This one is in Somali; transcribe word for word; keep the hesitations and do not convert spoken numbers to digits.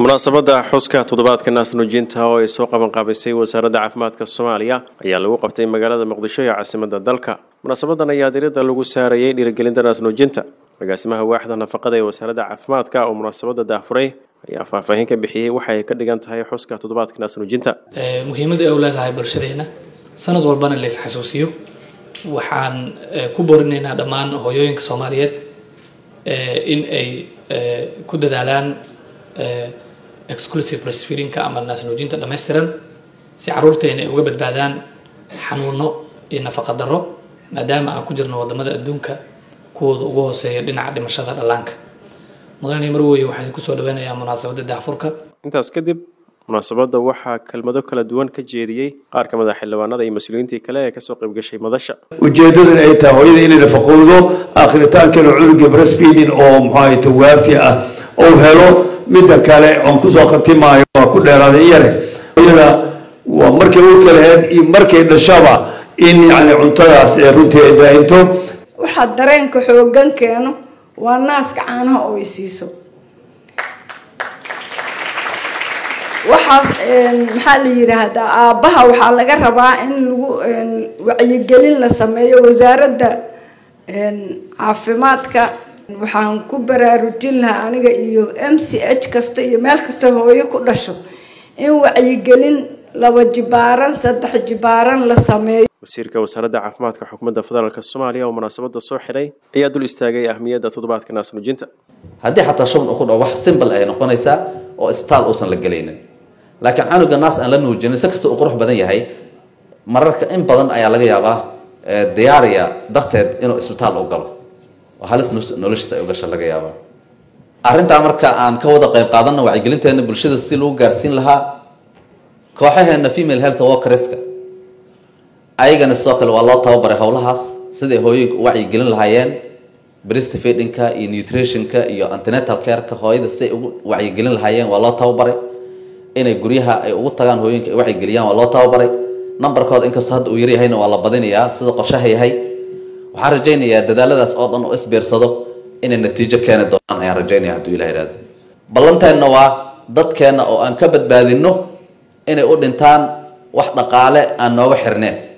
munaasabada xuska toddobaadka naasnuujinta oo ay soo qaban qaabisay wasaaradda caafimaadka Soomaaliya ayaa lagu qabtay magaalada Muqdisho ee caasimadda dalka. munaasabadan ayaa diiradda lagu saarayay dhiirigelinta naasnuujinta. agaasimaha waaxda nafaqada ee wasaaradda caafimaadka oo munaasabada daafuray ayaa faahfaahin ka bixiyay waxa ay ka dhigan tahay xuska toddobaadka naasnuujinta. ee muhiimadda ay u leedahay bulshadeena sanad walbana la is xasuusiyo. waxaan ku boorinaynaa dhammaan hooyooyinka Soomaaliyeed in ay ku dadaalaan exclusive breastfeeding ama naasnuujinta dhameystiran si caruurteena ay uga badbaadaan xanuuno iyo nafaqa darro maadaama aan ku jirno wadamada adduunka kuwooda ugu hooseeya dhinaca dhimashada dhallaanka. mudane marweeye waxaan ku soo dhaweynayaa munaasabada daafurka. intaas kadib munaasabada waxaa kelmado kala duwan ka jeediyay qaar ka mid ah xildhibaanada iyo mas'uuliyiinta kale ee ka soo qayb gashay madasha. ujeedadan ay tahay hooyada inay nafaqowdo aakhiritaankeena cunuga breastfeeding oo maxay tahay waafi ah oo helo midda kale on ku soo qatimaayo waa ku dheeraaday yare hooyada waa markay uu kala heed iyo markay dhashaba in yani cuntadaas ee runtii ay daayinto. waxa dareenka xoogan keeno waa naaska caanaha oo ay siiso. waxaas maxaa la yiraahdaa aabaha waxaa laga rabaa in lagu wacyigelin la sameeyo. wasaaradda caafimaadka waxaan ku baraarujin lahaa aniga iyo M C H kasta iyo meel kasta hooyo ku dhasho in wacyigelin laba jibaaran saddex jibaaran la sameeyo. wasiirka wasaaradda caafimaadka xukuumadda federaalka Soomaaliya oo munaasabada soo xiray ayaa dul istaagay ahmiyadda toddobaadka naasnuujinta. haddii xataa shan ugu dhaw wax simple ay noqonaysaa oo isbitaal uusan la galaynin laakiin canuga naas aan la nuujinin si kasta uu qurux badan yahay mararka in badan ayaa laga yaabaa diyaariya darteed inuu isbitaal u galo oo halis noloshiisa ay u gasho laga yaabaa. arrintaa marka aan ka wada qayb qaadano wacyigelinteena bulshada si loo gaarsiin lahaa kooxaheena female health workerska ayagana sidoo kale waa loo tababaray howlahaas sidai hooyooyinka u wacyigelin lahaayeen breastfeedingka iyo nutritionka iyo antenatal careka hooyada si ay ugu wacyigelin lahaayeen waa loo tababaray. inay guryaha ay ugu tagaan hooyinka ay wacyigeliyaan waa loo tababaray. numberkooda inkastoo hadda uu yar yahayna waa la badinayaa sida qorshaha yahay. waxaan rajaynayaa dadaaladaas oo dhan oo isbeersado inay natiijo keeni doonaan ayaan rajaynaya hadduu ilaah yidhaahdo. ballanteenna waa dadkeenna oo aan ka badbaadinno inay u dhintaan wax dhaqaale aan nooga xirneen.